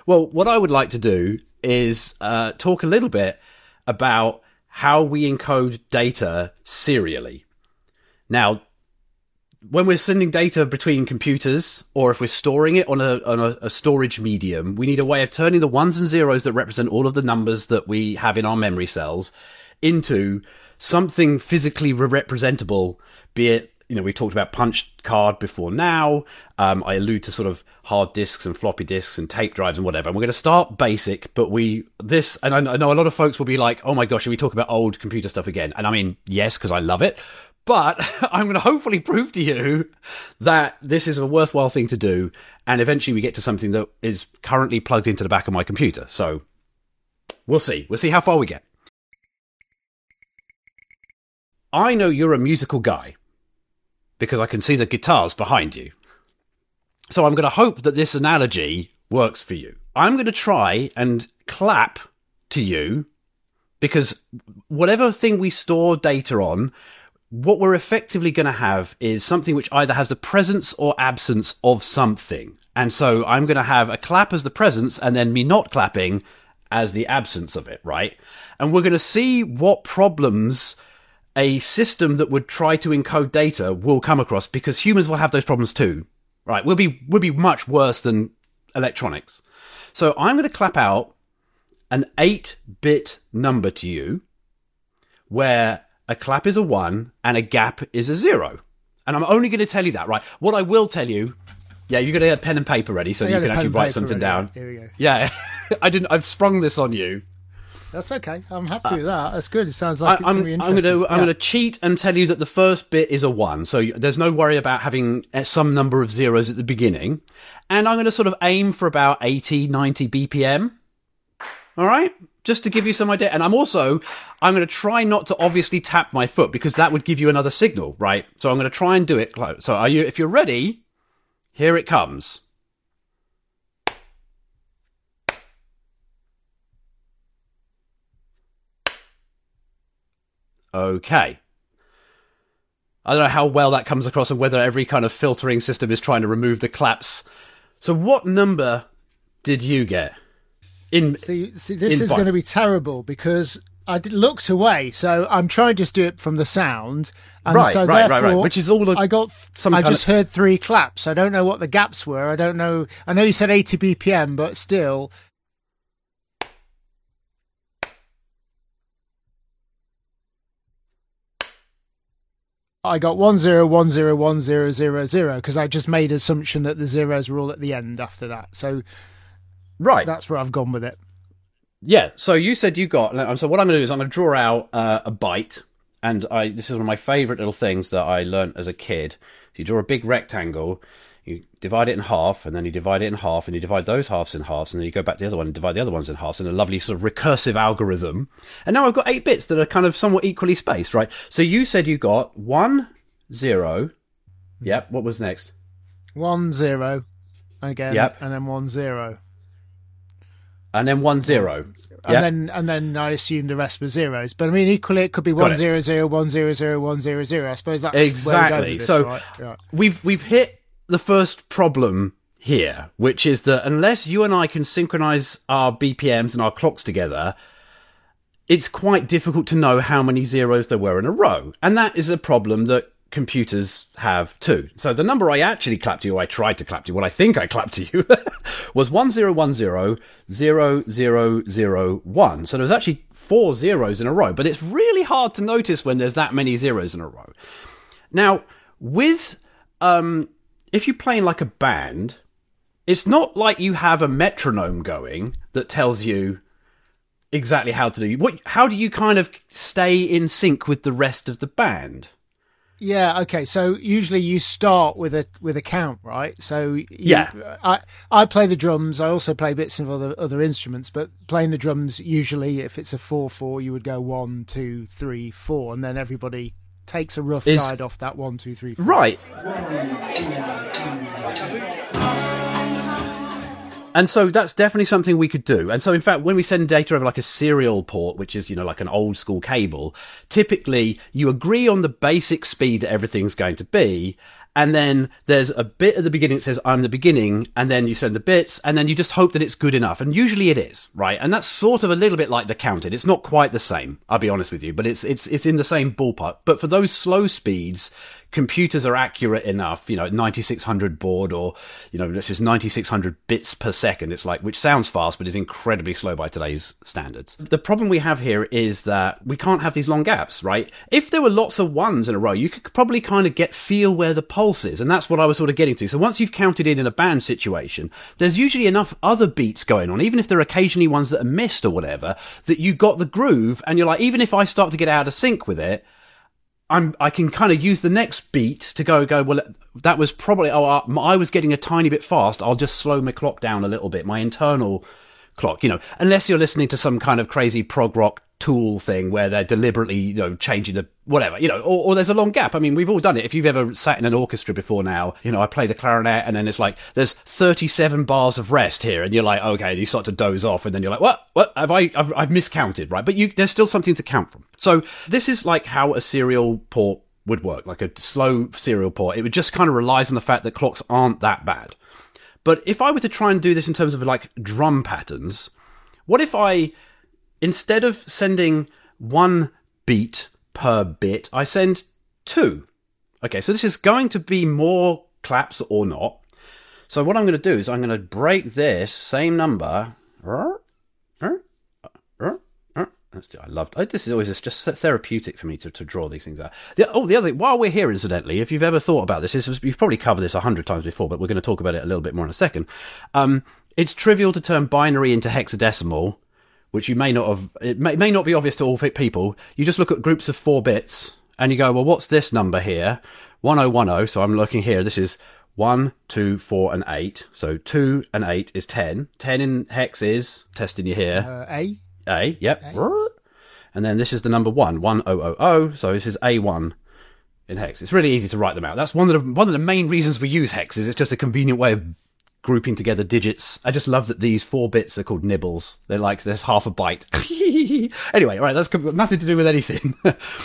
Well, what I would like to do is talk a little bit about how we encode data serially. Now, when we're sending data between computers, or if we're storing it on a storage medium, we need a way of turning the ones and zeros that represent all of the numbers that we have in our memory cells into something physically representable, be it, we talked about punch card before now. I allude to sort of hard disks and floppy disks and tape drives and whatever. And we're going to start basic, but and I know a lot of folks will be like, oh my gosh, should we talk about old computer stuff again? And I mean, yes, because I love it. But I'm going to hopefully prove to you that this is a worthwhile thing to do. And eventually we get to something that is currently plugged into the back of my computer. So we'll see. We'll see how far we get. I know you're a musical guy because I can see the guitars behind you. So I'm going to hope that this analogy works for you. I'm going to try and clap to you because whatever thing we store data on, what we're effectively going to have is something which either has the presence or absence of something. And so I'm going to have a clap as the presence and then me not clapping as the absence of it, right? And we're going to see what problems a system that would try to encode data will come across, because humans will have those problems too, right? We'll be much worse than electronics. So I'm going to clap out an 8-bit number to you where a clap is a 1 and a gap is a 0. And I'm only going to tell you that, right? What I will tell you, yeah, you're going to get pen and paper ready so you can actually write something down. Here we go. Yeah, I've sprung this on you. That's okay. I'm happy with that. That's good. It sounds like it's going to be interesting. I'm going to cheat and tell you that the first bit is a 1. So there's no worry about having some number of zeros at the beginning. And I'm going to sort of aim for about 80, 90 BPM. All right? Just to give you some idea. And I'm going to try not to obviously tap my foot because that would give you another signal, right? So I'm going to try and do it close. So if you're ready, here it comes. Okay. I don't know how well that comes across and whether every kind of filtering system is trying to remove the claps. So what number did you get? See, this is going to be terrible because I looked away. So I'm trying to just do it from the sound. And right. Which is all I just heard 3 claps. I don't know what the gaps were. I don't know. I know you said 80 BPM, but still. I got 10101000 because I just made an assumption that the zeros were all at the end after that. So right, that's where I've gone with it. Yeah. So you said you got. So what I'm going to do is I'm going to draw out a byte, and this is one of my favourite little things that I learnt as a kid. So you draw a big rectangle, you divide it in half, and then you divide it in half, and you divide those halves in halves, and then you go back to the other one and divide the other ones in halves in a lovely sort of recursive algorithm. And now I've got 8 bits that are kind of somewhat equally spaced, right? So you said you got 1, 0. Yep. What was next? 1, 0 again. Yep. And then 1, 0. And then 1, 0. Yep. And then I assumed the rest were zeros. But I mean, equally, it could be 1, 0, 0, 1, 0, 0, 1, 0, 0. I suppose that's exactly. Where we go with this, So right? Yeah. we've hit the first problem here, which is that unless you and I can synchronize our BPMs and our clocks together, it's quite difficult to know how many zeros there were in a row. And that is a problem that computers have too. So the number I actually clapped to you, or I tried to clap to you, what I think I clapped to you, was 10100001. So there was actually 4 zeros in a row, but it's really hard to notice when there's that many zeros in a row. Now, with if you're playing like a band, it's not like you have a metronome going that tells you exactly how to do. How do you kind of stay in sync with the rest of the band? Yeah. Okay. So usually you start with a count, right? So I play the drums. I also play bits of other instruments, but playing the drums, usually if it's a 4/4, you would go 1, 2, 3, 4, and then everybody takes a rough guide off that 1, 2, 3, 4. Right. And so that's definitely something we could do. And so, in fact, when we send data over like a serial port, which is, like an old school cable, typically you agree on the basic speed that everything's going to be. And then there's a bit at the beginning that says, I'm the beginning, and then you send the bits, and then you just hope that it's good enough. And usually it is, right? And that's sort of a little bit like the counted. It's not quite the same, I'll be honest with you, but it's in the same ballpark. But for those slow speeds, computers are accurate enough, 9600 baud, or, this is 9600 bits per second. It's like, which sounds fast, but is incredibly slow by today's standards. The problem we have here is that we can't have these long gaps, right? If there were lots of ones in a row, you could probably kind of feel where the pulse is. And that's what I was sort of getting to. So once you've counted in a band situation, there's usually enough other beats going on, even if there are occasionally ones that are missed or whatever, that you got the groove. And you're like, even if I start to get out of sync with it, I can kind of use the next beat to go, well, that was probably, I was getting a tiny bit fast. I'll just slow my clock down a little bit, my internal clock, unless you're listening to some kind of crazy prog rock Tool thing where they're deliberately, changing the whatever, or there's a long gap. I mean, we've all done it. If you've ever sat in an orchestra before now, I play the clarinet and then it's like, there's 37 bars of rest here. And you're like, okay, you start to doze off and then you're like, what I've miscounted, right? But there's still something to count from. So this is like how a serial port would work, like a slow serial port. It would just kind of relies on the fact that clocks aren't that bad. But if I were to try and do this in terms of like drum patterns, what if instead of sending one beat per bit, I send two. Okay, so this is going to be more claps or not. So what I'm going to do is I'm going to break this same number. This is always just therapeutic for me to draw these things out. The other thing, while we're here, incidentally, if you've ever thought about this, you've probably covered this 100 times before, but we're going to talk about it a little bit more in a second. It's trivial to turn binary into hexadecimal, which you may not have, it may not be obvious to all people. You just look at groups of 4 bits and you go, well, what's this number here? 1010. So I'm looking here. This is 1, 2, 4, and 8. So 2 and 8 is 10. 10 in hex is, testing you here. A, yep. A. And then this is the number 1, 1000. So this is A1 in hex. It's really easy to write them out. That's one of the main reasons we use hexes. It's just a convenient way of grouping together digits. I just love that these 4 bits are called nibbles. They're like, there's half a byte. Anyway, right, that's got nothing to do with anything.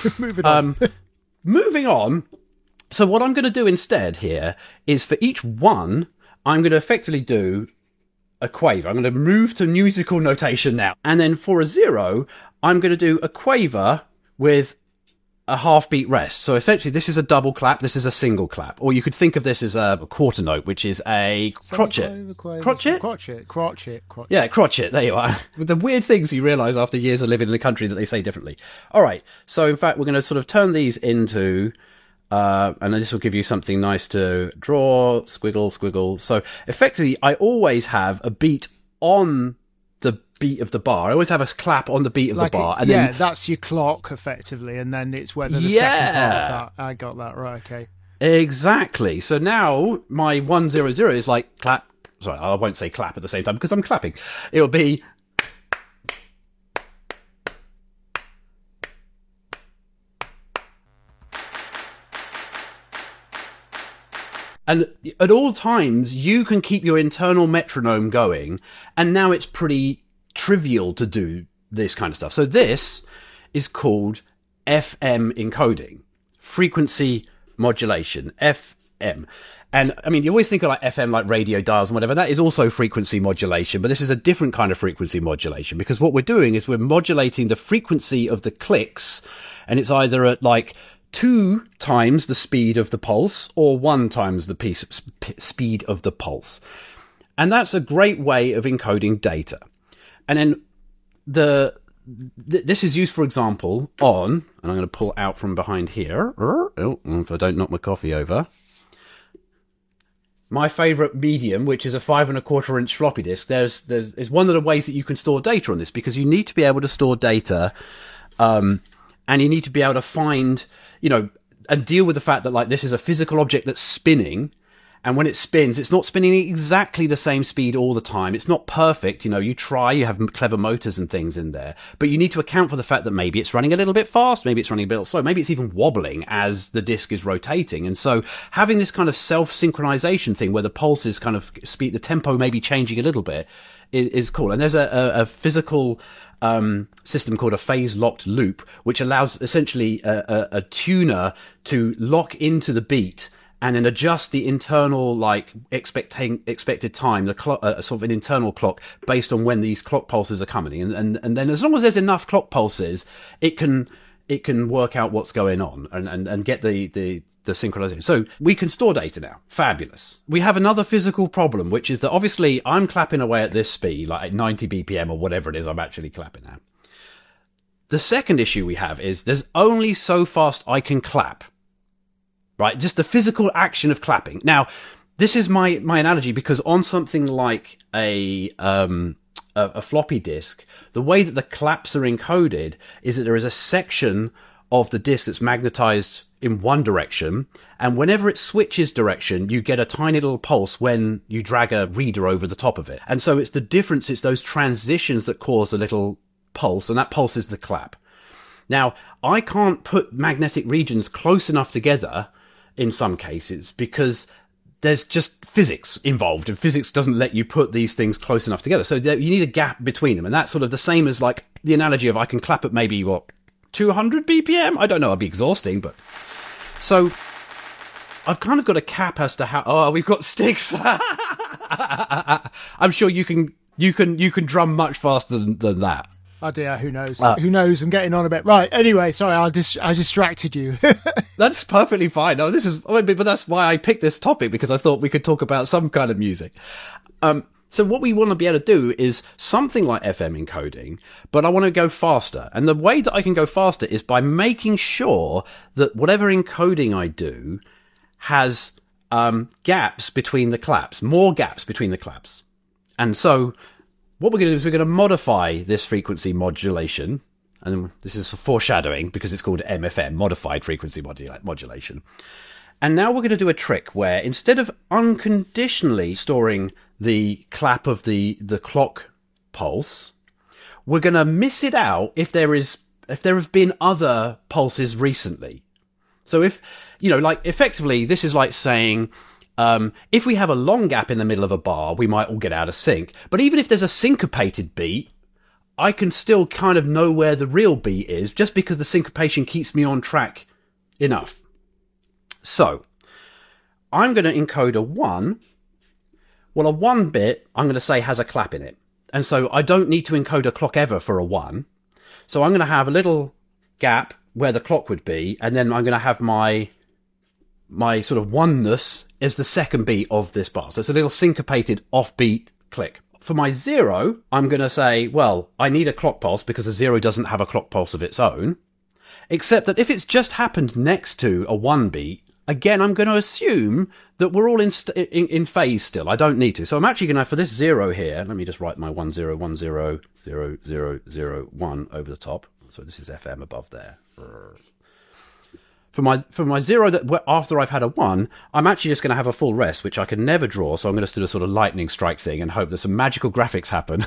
Moving on. So what I'm going to do instead here is for each one, I'm going to effectively do a quaver. I'm going to move to musical notation now. And then for a 0, I'm going to do a quaver with a half beat rest. So essentially this is a double clap, this is a single clap. Or you could think of this as a quarter note, which is a crotchet. Crotchet? Yeah, crotchet, there you are. The weird things you realise after years of living in a country that they say differently. Alright, so in fact we're going to sort of turn these into, and this will give you something nice to draw, squiggle. So effectively I always have a beat on the beat of the bar. I always have a clap on the beat of the bar. And then, that's your clock, effectively, and then it's whether the second part of that. I got that, right, okay. Exactly. So now my 100 is like clap. Sorry, I won't say clap at the same time because I'm clapping. It'll be... And at all times, you can keep your internal metronome going, and now it's pretty trivial to do this kind of stuff. So this is called FM encoding, frequency modulation, FM. And I mean, you always think of like FM, like radio dials and whatever. That is also frequency modulation, but this is a different kind of frequency modulation because what we're doing is we're modulating the frequency of the clicks, and it's either at like 2 times the speed of the pulse or 1 times the speed of the pulse. And that's a great way of encoding data. And then this is used, for example, on, and I'm going to pull out from behind here. Oh, if I don't knock my coffee over. My favourite medium, which is a 5 1/4 inch floppy disk. There's one of the ways that you can store data on this, because you need to be able to store data, and you need to be able to find, and deal with the fact that like this is a physical object that's spinning, and when it spins, it's not spinning exactly the same speed all the time. It's not perfect. You have clever motors and things in there, but you need to account for the fact that maybe it's running a little bit fast, maybe it's running a bit slow, maybe it's even wobbling as the disk is rotating. And so having this kind of self-synchronization thing where the pulse is kind of speed, the tempo may be changing a little bit is cool. And there's a physical system called a phase locked loop, which allows essentially a tuner to lock into the beat and then adjust the internal, like, expected time, the clock, sort of an internal clock based on when these clock pulses are coming. And then as long as there's enough clock pulses, it can work out what's going on and get the synchronization. So we can store data now. Fabulous. We have another physical problem, which is that obviously I'm clapping away at this speed, like 90 BPM or whatever it is I'm actually clapping at. The second issue we have is there's only so fast I can clap. Right? Just the physical action of clapping. Now, this is my analogy because on something like a floppy disk, the way that the claps are encoded is that there is a section of the disk that's magnetized in one direction, and whenever it switches direction, you get a tiny little pulse when you drag a reader over the top of it. And so it's the difference, it's those transitions that cause a little pulse, and that pulse is the clap. Now, I can't put magnetic regions close enough together in some cases because there's just physics involved, and physics doesn't let you put these things close enough together. So you need a gap between them. And that's sort of the same as like the analogy of I can clap at maybe 200 BPM. I don't know. It'd be exhausting, but so I've kind of got a cap as to how, we've got sticks. I'm sure you can drum much faster than that. Oh dear, who knows? Who knows? I'm getting on a bit. Right. Anyway, sorry, I distracted you. That's perfectly fine. No, but that's why I picked this topic, because I thought we could talk about some kind of music. So what we want to be able to do is something like FM encoding, but I want to go faster. And the way that I can go faster is by making sure that whatever encoding I do has gaps between the claps, more gaps between the claps. And so what we're going to do is we're going to modify this frequency modulation. And this is foreshadowing because it's called MFM, modified frequency modulation. And now we're going to do a trick where instead of unconditionally storing the clap of the clock pulse, we're going to miss it out if there have been other pulses recently. So if, like effectively, this is like saying, if we have a long gap in the middle of a bar, we might all get out of sync. But even if there's a syncopated beat, I can still kind of know where the real beat is just because the syncopation keeps me on track enough. So I'm going to encode a 1. Well, a 1 bit, I'm going to say has a clap in it. And so I don't need to encode a clock ever for a 1. So I'm going to have a little gap where the clock would be. And then I'm going to have my sort of oneness is the second beat of this bar. So it's a little syncopated offbeat click. For my 0, I'm going to say, well, I need a clock pulse because a 0 doesn't have a clock pulse of its own. Except that if it's just happened next to a 1 beat, again, I'm going to assume that we're all in phase still. I don't need to. So I'm actually going to, for this 0 here, let me just write my 1 0 1 0 0 0 0 1 over the top. So this is FM above there. For my 0 that after I've had a 1, I'm actually just going to have a full rest, which I can never draw. So I'm going to do a sort of lightning strike thing and hope that some magical graphics happen.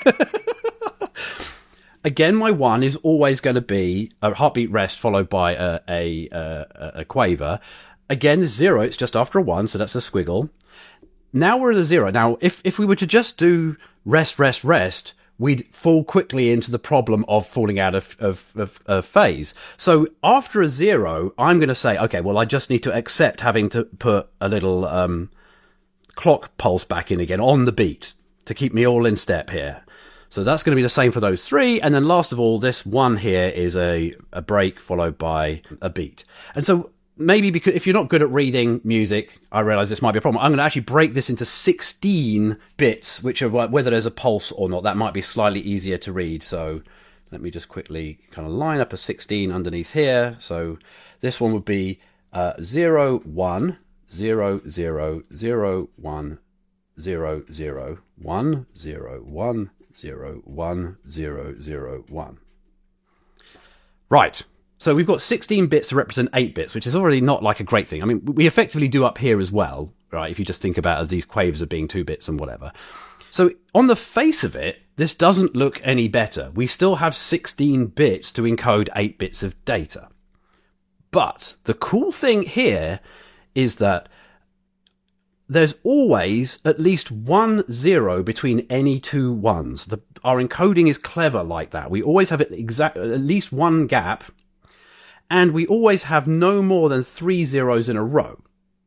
Again, my 1 is always going to be a heartbeat rest followed by a quaver. Again, the 0, it's just after a 1, so that's a squiggle. Now we're at a 0. Now, if we were to just do rest, rest, rest, we'd fall quickly into the problem of falling out of phase. So after a 0, I'm going to say, okay, well, I just need to accept having to put a little clock pulse back in again on the beat to keep me all in step here. So that's going to be the same for those 3. And then last of all, this 1 here is a break followed by a beat. And so maybe because if you're not good at reading music, I realize this might be a problem. I'm going to actually break this into 16 bits, which are whether there's a pulse or not. That might be slightly easier to read. So let me just quickly kind of line up a 16 underneath here. So this one would be 0 1 0 0 0 1 0 0 1 0 1 0 1 0 0 1. Right. So we've got 16 bits to represent 8 bits, which is already not like a great thing. I mean, we effectively do up here as well, right? If you just think about it as these quavers of being 2 bits and whatever. So on the face of it, this doesn't look any better. We still have 16 bits to encode 8 bits of data. But the cool thing here is that there's always at least 1 0 between any 2 1s. Our encoding is clever like that. We always have at least 1 gap, and we always have no more than 3 zeros in a row.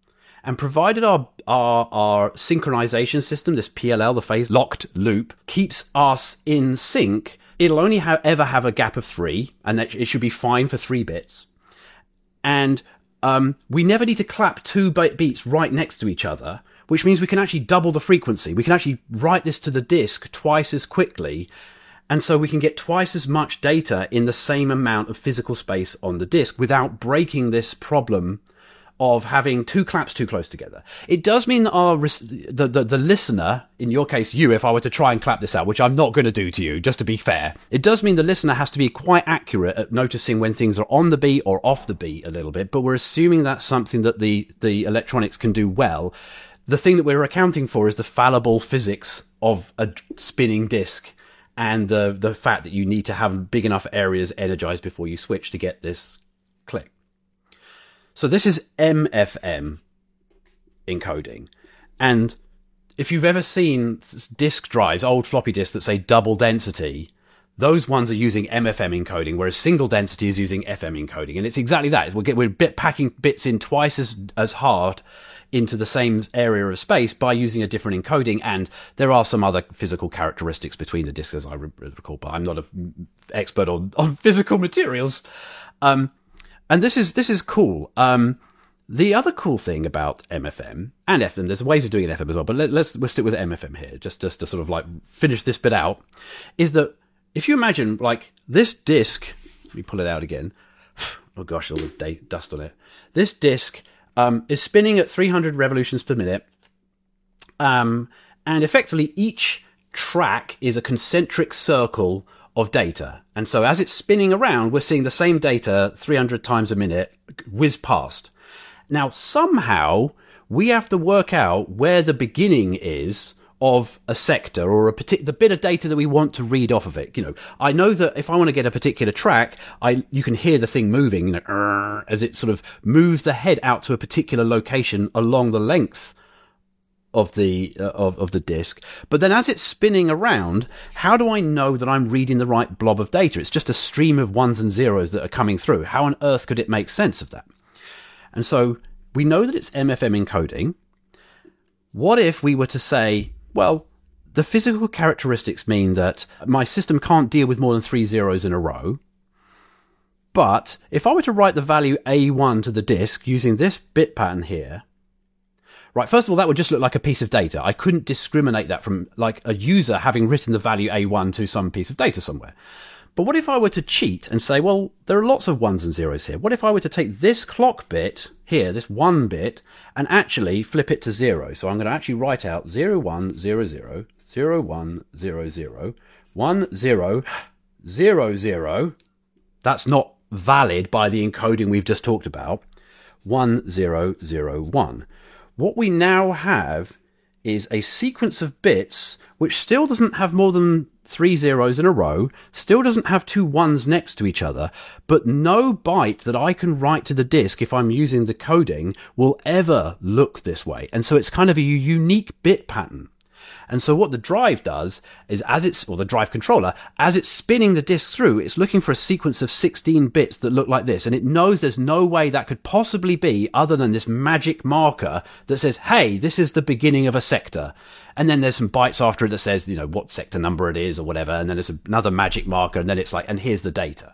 And provided our synchronization system, this PLL, the phase locked loop, keeps us in sync, it'll only ever have a gap of 3, and that it should be fine for 3 bits. And we never need to clap 2 beats right next to each other, which means we can actually double the frequency. We can actually write this to the disk twice as quickly, and so we can get twice as much data in the same amount of physical space on the disk without breaking this problem of having 2 claps too close together. It does mean that the listener, in your case you, if I were to try and clap this out, which I'm not going to do to you, just to be fair, it does mean the listener has to be quite accurate at noticing when things are on the beat or off the beat a little bit, but we're assuming that's something that the electronics can do well. The thing that we're accounting for is the fallible physics of a spinning disc and the fact that you need to have big enough areas energized before you switch to get this click. So this is MFM encoding. And if you've ever seen disk drives, old floppy disks that say double density, those ones are using MFM encoding, whereas single density is using FM encoding. And it's exactly that. We're packing bits in twice as hard into the same area of space by using a different encoding. And there are some other physical characteristics between the disks, as I recall, but I'm not an expert on physical materials. And this is cool. The other cool thing about MFM and FM, there's ways of doing it in FM as well, but we'll stick with MFM here, just to sort of like finish this bit out, is that if you imagine like this disc, let me pull it out again. Oh gosh, all the dust on it. This disc is spinning at 300 revolutions per minute. And effectively each track is a concentric circle of data. And so as it's spinning around, we're seeing the same data 300 times a minute whiz past. Now, somehow we have to work out where the beginning is of a sector or the bit of data that we want to read off of it. You know, I know that if I want to get a particular track, you can hear the thing moving, as it sort of moves the head out to a particular location along the length of the disk. But then as it's spinning around, how do I know that I'm reading the right blob of data? It's just a stream of ones and zeros that are coming through. How on earth could it make sense of that? And so we know that it's MFM encoding. What if we were to say, well, the physical characteristics mean that my system can't deal with more than 3 zeros in a row. But if I were to write the value A1 to the disk using this bit pattern here, right, first of all, that would just look like a piece of data. I couldn't discriminate that from like a user having written the value A1 to some piece of data somewhere. But what if I were to cheat and say, well, there are lots of ones and zeros here. What if I were to take this clock bit here, this 1 bit, and actually flip it to 0? So I'm going to actually write out 0, 1, 0, 0, 0, 1, 0, 0, 1, 0, 0, 0. That's not valid by the encoding we've just talked about. 1, 0, 0, 1. What we now have is a sequence of bits which still doesn't have more than 3 zeros in a row, still doesn't have 2 ones next to each other, but no byte that I can write to the disk if I'm using the coding will ever look this way. And so it's kind of a unique bit pattern. And so what the drive does is the drive controller, as it's spinning the disk through, it's looking for a sequence of 16 bits that look like this. And it knows there's no way that could possibly be other than this magic marker that says, hey, this is the beginning of a sector. And then there's some bytes after it that says, what sector number it is or whatever. And then there's another magic marker. And then it's like, and here's the data.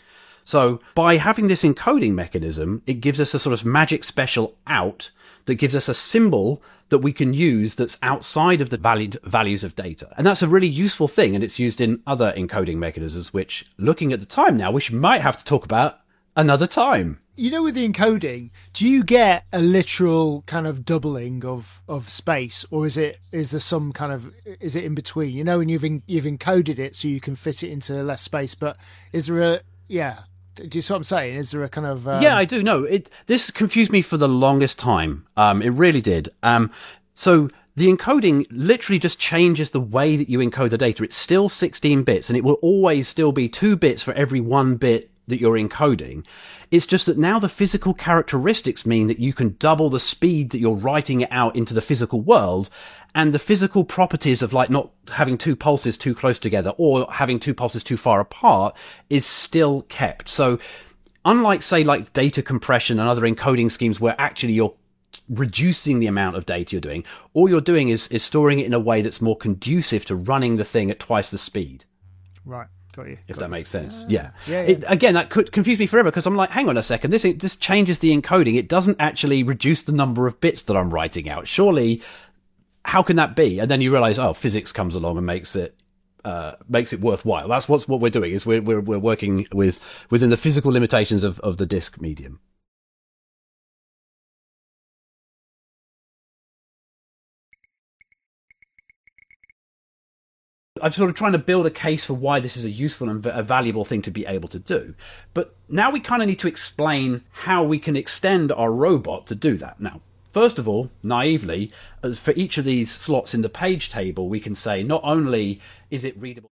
So by having this encoding mechanism, it gives us a sort of magic special out that gives us a symbol that we can use that's outside of the valid values of data. And that's a really useful thing. And it's used in other encoding mechanisms, which looking at the time now, we might have to talk about another time. With the encoding, do you get a literal kind of doubling of space, or is there some kind of, is it in between? And you've encoded it so you can fit it into less space, but is there do you see what I'm saying? Is there a kind of... Yeah, I do. No, this confused me for the longest time. It really did. So the encoding literally just changes the way that you encode the data. It's still 16 bits, and it will always still be 2 bits for every 1 bit that you're encoding. It's just that now the physical characteristics mean that you can double the speed that you're writing it out into the physical world, and the physical properties of like not having 2 pulses too close together or having 2 pulses too far apart is still kept. So unlike say like data compression and other encoding schemes where actually you're reducing the amount of data you're doing. All you're doing is storing it in a way that's more conducive to running the thing at twice the speed. Right. Got you. If that makes sense. Yeah. Again, that could confuse me forever, because I'm like, hang on a second, this changes the encoding. It doesn't actually reduce the number of bits that I'm writing out. Surely, how can that be? And then you realize, oh, physics comes along and makes it worthwhile. That's what we're doing, is we're working within the physical limitations of the disk medium. I'm sort of trying to build a case for why this is a useful and a valuable thing to be able to do. But now we kind of need to explain how we can extend our robot to do that. Now, first of all, naively, for each of these slots in the page table, we can say not only is it readable,